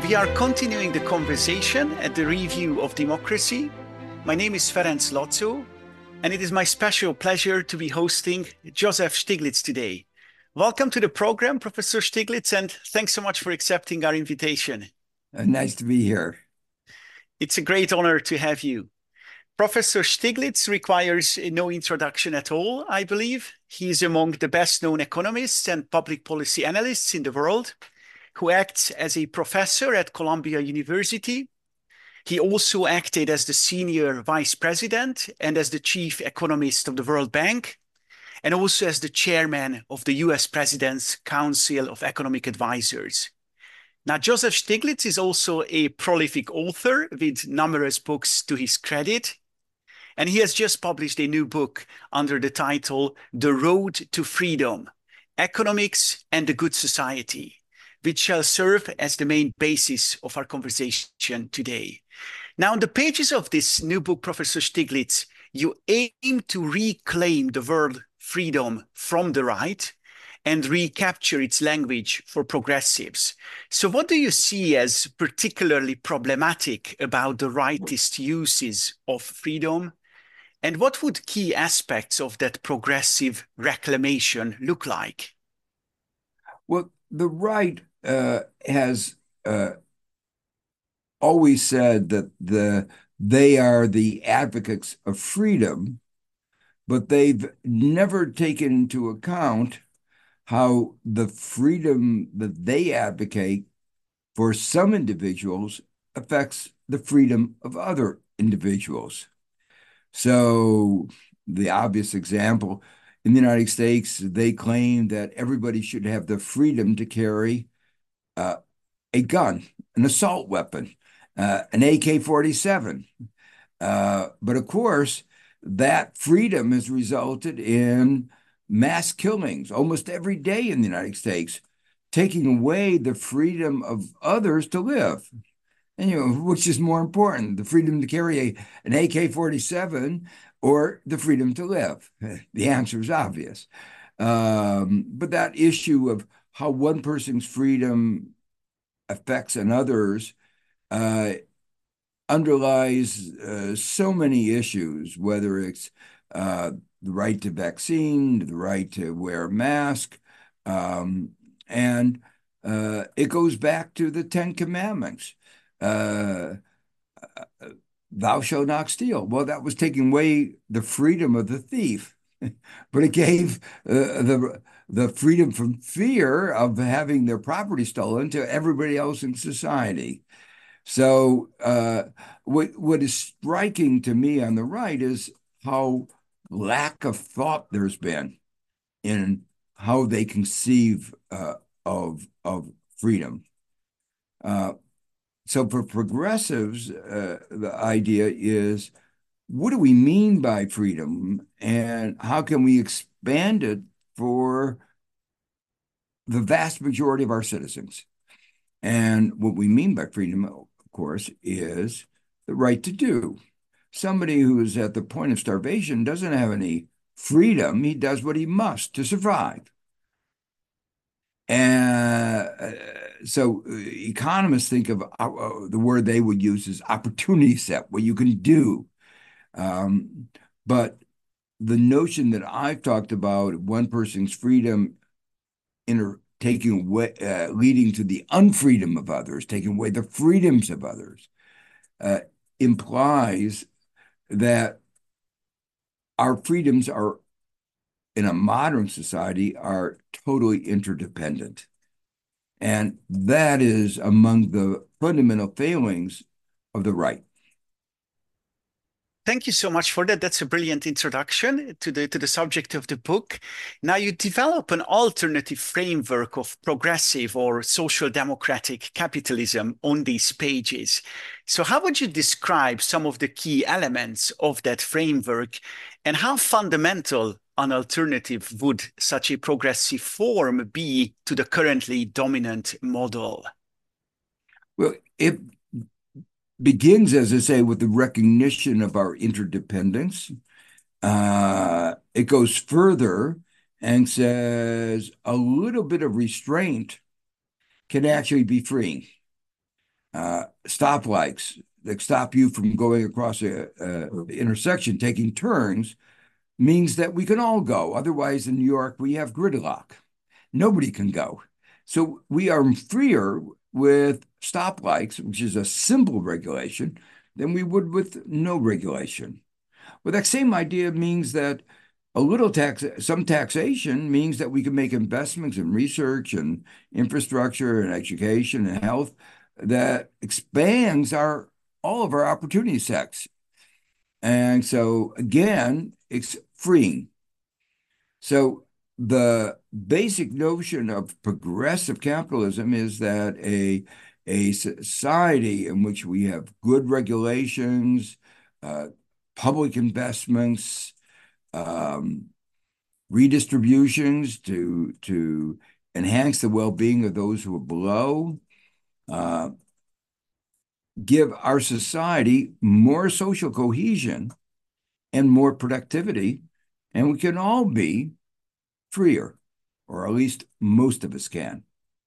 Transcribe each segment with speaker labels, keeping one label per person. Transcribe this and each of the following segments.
Speaker 1: We are continuing the conversation at the Review of Democracy. My name is Ferenc Lotzo, and it is my special pleasure to be hosting Joseph Stiglitz today. Welcome to the program, Professor Stiglitz, and thanks so much for accepting our invitation.
Speaker 2: Nice to be here.
Speaker 1: It's a great honor to have you. Professor Stiglitz requires no introduction at all, I believe. He is among the best-known economists and public policy analysts in the world, who acts as a professor at Columbia University. He also acted as the senior vice president and as the chief economist of the World Bank, and also as the chairman of the US President's Council of Economic Advisors. Now, Joseph Stiglitz is also a prolific author with numerous books to his credit, and he has just published a new book under the title The Road to Freedom: Economics and the Good Society, which shall serve as the main basis of our conversation today. Now, on the pages of this new book, Professor Stiglitz, you aim to reclaim the word freedom from the right and recapture its language for progressives. So what do you see as particularly problematic about the rightist uses of freedom? And what would key aspects of that progressive reclamation look like?
Speaker 2: Well, the right has always said that they are the advocates of freedom, but they've never taken into account how the freedom that they advocate for some individuals affects the freedom of other individuals. So the obvious example, in the United States, they claim that everybody should have the freedom to carry a gun, an assault weapon, an AK-47. But of course, that freedom has resulted in mass killings almost every day in the United States, taking away the freedom of others to live. And, which is more important, the freedom to carry an AK-47 or the freedom to live? The answer is obvious. But that issue of how one person's freedom affects another's underlies so many issues, whether it's the right to vaccine, the right to wear a mask, and it goes back to the Ten Commandments. Thou shalt not steal. Well, that was taking away the freedom of the thief, but it gave the freedom from fear of having their property stolen to everybody else in society. So what is striking to me on the right is how lack of thought there's been in how they conceive of freedom. So for progressives, the idea is, what do we mean by freedom, and how can we expand it for the vast majority of our citizens? And what we mean by freedom, of course, is the right to do. Somebody who is at the point of starvation doesn't have any freedom. He does what he must to survive. And so economists think of the word they would use is opportunity set, what you can do. But the notion that I've talked about, one person's freedom taking away, leading to the unfreedom of others, taking away the freedoms of others, implies that our freedoms are, in a modern society, are totally interdependent. And that is among the fundamental failings of the right.
Speaker 1: Thank you so much for that. That's a brilliant introduction to the subject of the book. Now, you develop an alternative framework of progressive or social democratic capitalism on these pages. So how would you describe some of the key elements of that framework, and how fundamental an alternative would such a progressive form be to the currently dominant model?
Speaker 2: Well, it begins, as I say, with the recognition of our interdependence. It goes further and says a little bit of restraint can actually be freeing. stoplights that stop you from going across a intersection, taking turns, means that we can all go. Otherwise, in New York, we have gridlock. Nobody can go. So we are freer with stoplights, which is a simple regulation, than we would with no regulation. Well, that same idea means that some taxation means that we can make investments in research and infrastructure and education and health that expands all of our opportunity sets. And so again, it's freeing. So the basic notion of progressive capitalism is that a society in which we have good regulations, uh, public investments, um, redistributions to enhance the well-being of those who are below, uh, give our society more social cohesion and more productivity, and we can all be freer, or at least most of us can.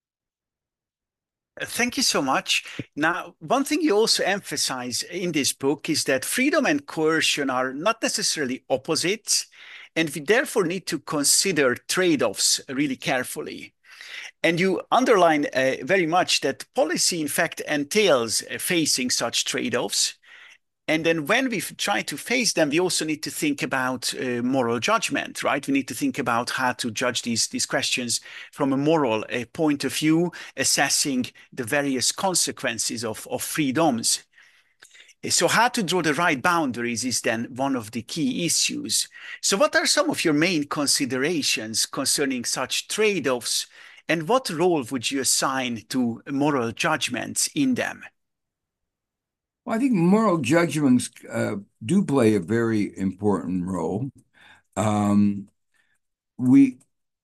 Speaker 1: Thank you so much. Now, one thing you also emphasize in this book is that freedom and coercion are not necessarily opposites, and we therefore need to consider trade-offs really carefully. And you underline very much that policy, in fact, entails facing such trade-offs. And then when we try to face them, we also need to think about moral judgment, right? We need to think about how to judge these questions from a moral point of view, assessing the various consequences of freedoms. So how to draw the right boundaries is then one of the key issues. So what are some of your main considerations concerning such trade-offs, and what role would you assign to moral judgments in them?
Speaker 2: Well, I think moral judgments do play a very important role. Um, we,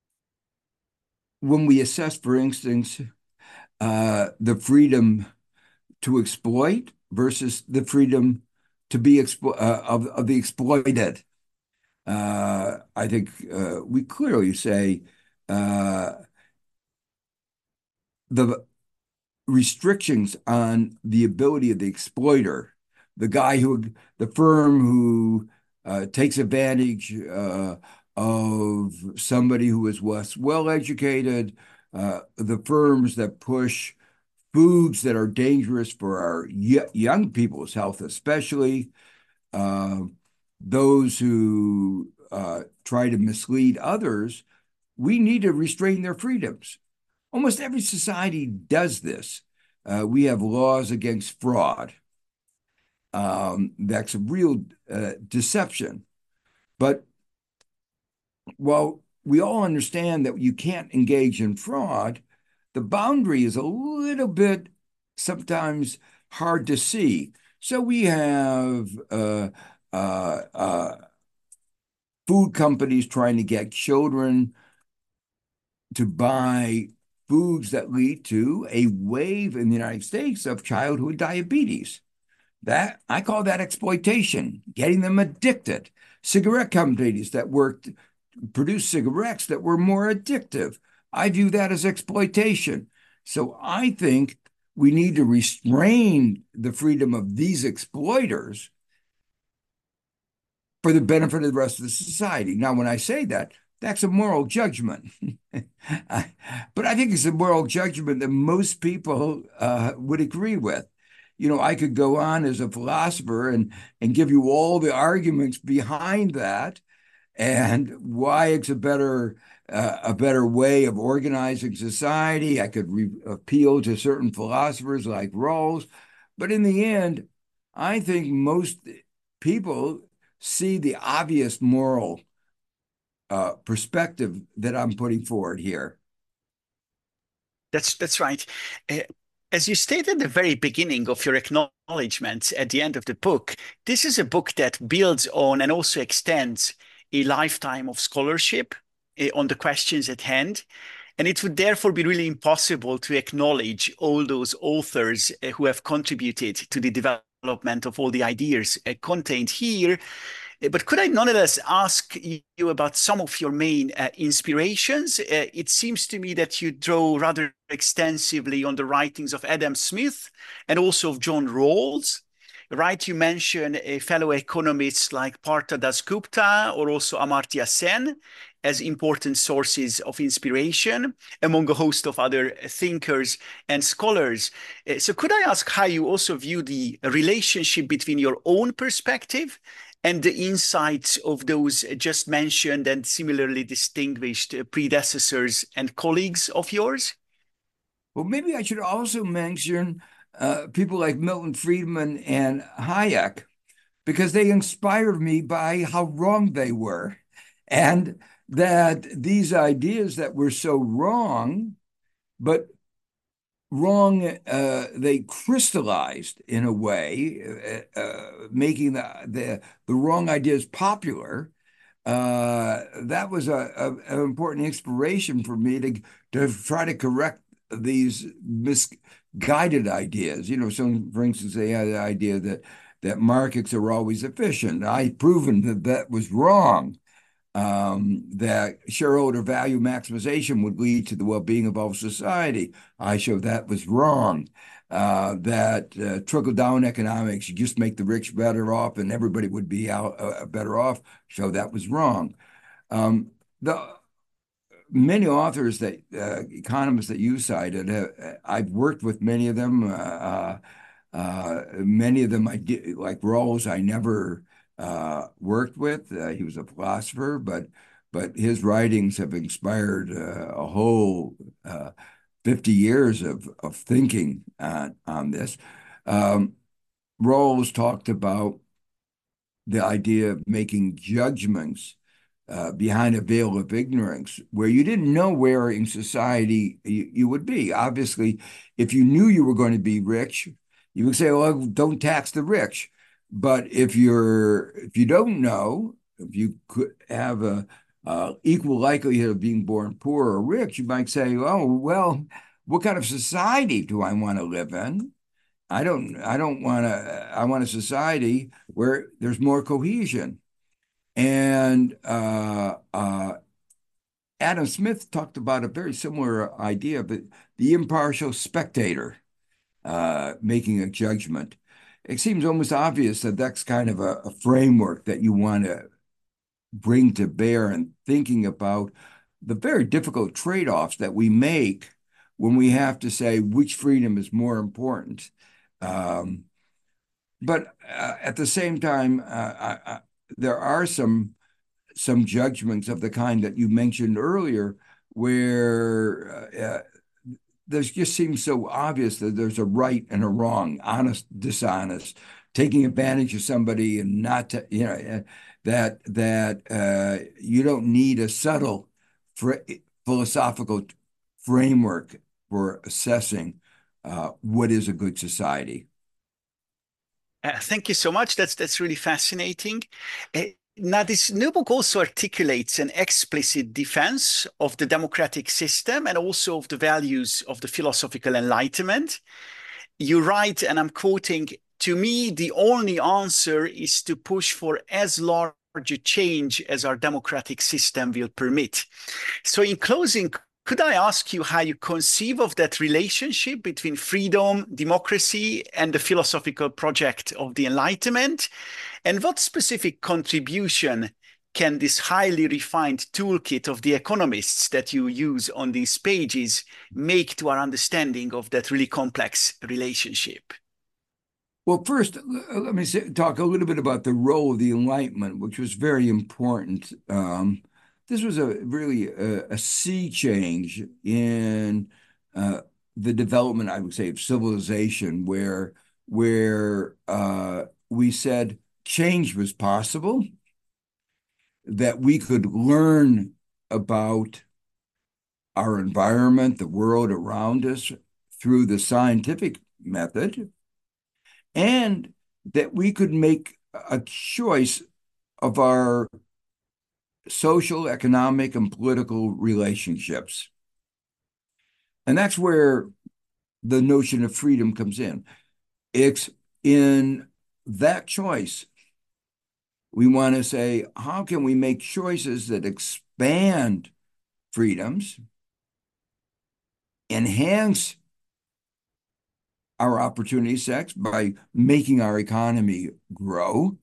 Speaker 2: when we assess, for instance, the freedom to exploit versus the freedom to be of the exploited, I think we clearly say the restrictions on the ability of the exploiter, the firm who takes advantage of somebody who is less well educated, the firms that push foods that are dangerous for our young people's health, especially uh, those who try to mislead others. We need to restrain their freedoms. Almost every society does this. We have laws against fraud. That's a real deception. But while we all understand that you can't engage in fraud, the boundary is a little bit sometimes hard to see. So we have uh, uh, food companies trying to get children to buy foods that lead to a wave in the United States of childhood diabetes. That I call that exploitation, getting them addicted. Cigarette companies that produce cigarettes that were more addictive. I view that as exploitation. So I think we need to restrain the freedom of these exploiters for the benefit of the rest of the society. Now, when I say that, that's a moral judgment. But I think it's a moral judgment that most people would agree with. I could go on as a philosopher and give you all the arguments behind that and why it's a better way of organizing society. I could appeal to certain philosophers like Rawls, but in the end, I think most people see the obvious moral perspective that I'm putting forward here.
Speaker 1: That's right. Uh, As you stated at the very beginning of your acknowledgments at the end of the book, this is a book that builds on and also extends a lifetime of scholarship on the questions at hand. And it would therefore be really impossible to acknowledge all those authors who have contributed to the development of all the ideas contained here But could I nonetheless ask you about some of your main inspirations? It seems to me that you draw rather extensively on the writings of Adam Smith and also of John Rawls. Right, you mentioned fellow economists like Partha Dasgupta or also Amartya Sen as important sources of inspiration among a host of other thinkers and scholars. So, could I ask how you also view the relationship between your own perspective and the insights of those just mentioned and similarly distinguished predecessors and colleagues of yours?
Speaker 2: Well, maybe I should also mention people like Milton Friedman and Hayek, because they inspired me by how wrong they were. And that these ideas that were so wrong, but wrong, they crystallized in a way, making the wrong ideas popular. That was an important inspiration for me to try to correct these misguided ideas. So for instance, they had the idea that markets are always efficient. I've proven that was wrong. That shareholder value maximization would lead to the well-being of all society. I showed that was wrong. That trickle-down economics, you just make the rich better off and everybody would be better off. Show that was wrong. The many authors that economists that you cited, I've worked with many of them. Many of them I did, like Rawls, I never worked with. He was a philosopher, but his writings have inspired a whole 50 years of thinking on this. Um, Rawls talked about the idea of making judgments behind a veil of ignorance, where you didn't know where in society you would be. Obviously, if you knew you were going to be rich, you would say, "Well, don't tax the rich." But if you don't know, if you could have a equal likelihood of being born poor or rich, you might say, "Oh, well, what kind of society do I want to live in? I don't want to. I want a society where there's more cohesion." And Adam Smith talked about a very similar idea, but the impartial spectator making a judgment. It seems almost obvious that that's kind of a framework that you want to bring to bear in thinking about the very difficult trade-offs that we make when we have to say which freedom is more important. Um, but at the same time, there are some judgments of the kind that you mentioned earlier, where there just seems so obvious that there's a right and a wrong, honest, dishonest, taking advantage of somebody and not to, that you don't need a subtle philosophical framework for assessing what is a good society.
Speaker 1: Thank you so much. That's really fascinating. Now, this new book also articulates an explicit defense of the democratic system and also of the values of the philosophical enlightenment. You write, and I'm quoting, "To me, the only answer is to push for as large a change as our democratic system will permit." So, in closing, could I ask you how you conceive of that relationship between freedom, democracy, and the philosophical project of the Enlightenment? And what specific contribution can this highly refined toolkit of the economists that you use on these pages make to our understanding of that really complex relationship?
Speaker 2: Well, first, let me talk a little bit about the role of the Enlightenment, which was very important. This was really a sea change in the development, I would say, of civilization, where we said change was possible, that we could learn about our environment, the world around us, through the scientific method, and that we could make a choice of our social, economic, and political relationships. And that's where the notion of freedom comes in. It's in that choice We want to say, how can we make choices that expand freedoms, enhance our opportunity sets by making our economy grow,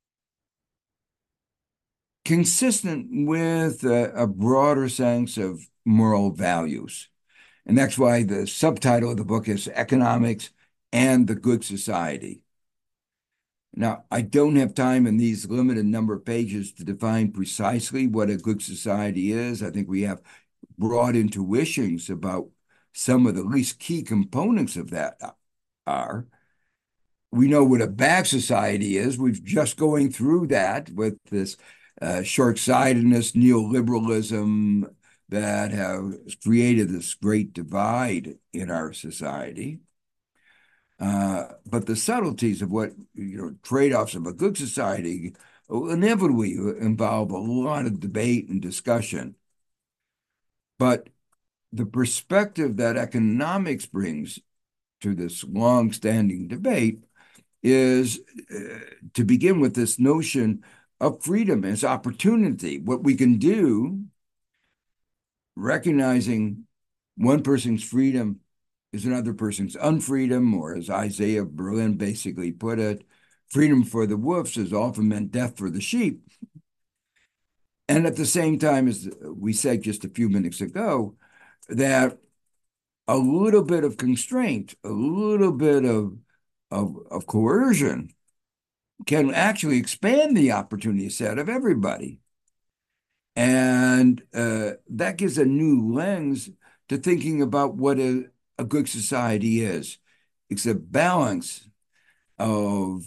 Speaker 2: consistent with a broader sense of moral values. And that's why the subtitle of the book is Economics and the Good Society. Now, I don't have time in these limited number of pages to define precisely what a good society is. I think we have broad intuitions about some of the least key components of that are. We know what a bad society is. We've just going through that with this short-sightedness, neoliberalism that has created this great divide in our society. But the subtleties of what, trade-offs of a good society will inevitably involve a lot of debate and discussion. But the perspective that economics brings to this long-standing debate is to begin with this notion of freedom as opportunity, what we can do, recognizing one person's freedom is another person's unfreedom, or as Isaiah Berlin basically put it, freedom for the wolves has often meant death for the sheep. And at the same time, as we said just a few minutes ago, that a little bit of constraint, a little bit of coercion can actually expand the opportunity set of everybody. And that gives a new lens to thinking about what a good society is. It's a balance of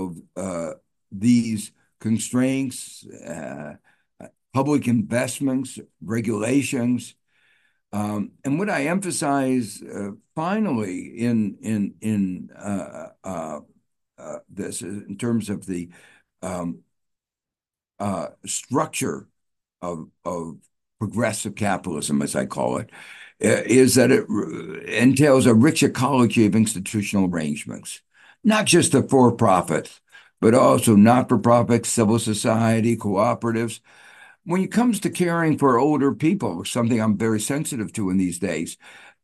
Speaker 2: these constraints, public investments, regulations. And what I emphasize finally in this in terms of the structure of progressive capitalism, as I call it, is that it entails a rich ecology of institutional arrangements, not just the for-profit, but also not-for-profit, civil society, cooperatives. When it comes to caring for older people, something I'm very sensitive to in these days,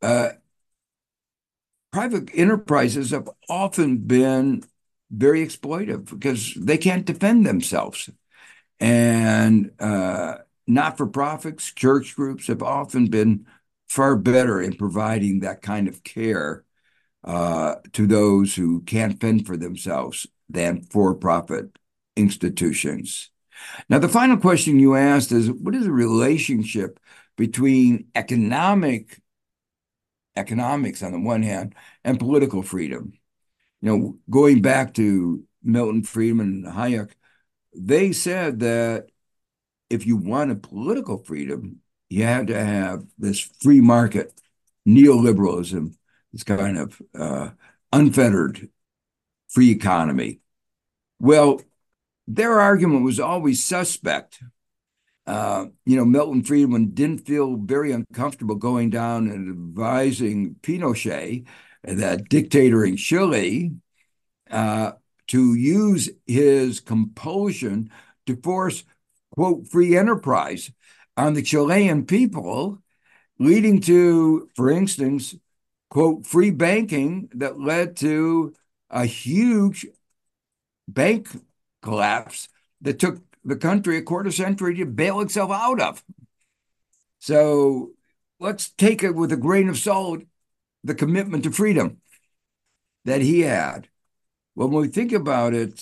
Speaker 2: private enterprises have often been very exploitive because they can't defend themselves. And not-for-profits, church groups have often been far better in providing that kind of care to those who can't fend for themselves than for-profit institutions. Now, the final question you asked is, what is the relationship between economics on the one hand and political freedom? Going back to Milton Friedman and Hayek, they said that if you wanted political freedom, you had to have this free market neoliberalism, this kind of unfettered free economy. Well, their argument was always suspect. Milton Friedman didn't feel very uncomfortable going down and advising Pinochet, that dictator in Chile, to use his compulsion to force, quote, free enterprise on the Chilean people, leading to, for instance, quote, free banking that led to a huge bank collapse that took the country a quarter century to bail itself out of. So let's take it with a grain of salt, the commitment to freedom that he had. When we think about it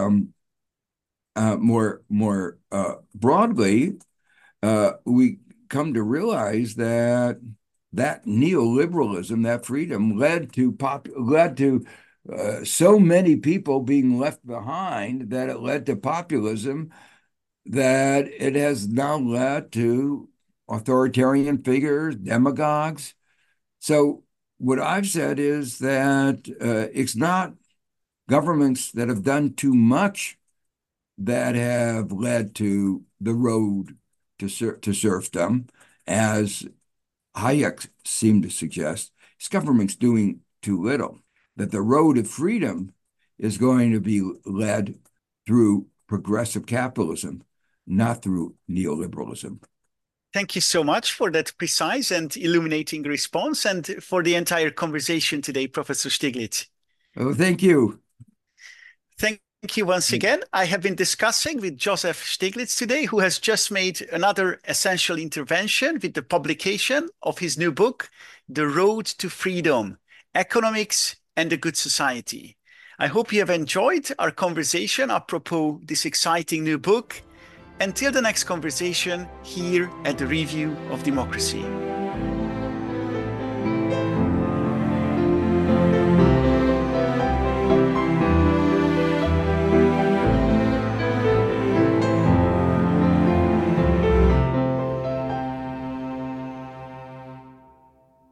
Speaker 2: more broadly, we come to realize that neoliberalism, that freedom, led to so many people being left behind that it led to populism, that it has now led to authoritarian figures, demagogues. So what I've said is that it's not governments that have done too much that have led to the road to serfdom, as Hayek seemed to suggest. It's governments doing too little, that the road of freedom is going to be led through progressive capitalism, not through neoliberalism.
Speaker 1: Thank you so much for that precise and illuminating response and for the entire conversation today, Professor Stiglitz.
Speaker 2: Oh, thank you.
Speaker 1: Thank you once again. I have been discussing with Joseph Stiglitz today, who has just made another essential intervention with the publication of his new book, The Road to Freedom: Economics and the Good Society. I hope you have enjoyed our conversation apropos this exciting new book. Until the next conversation here at the Review of Democracy.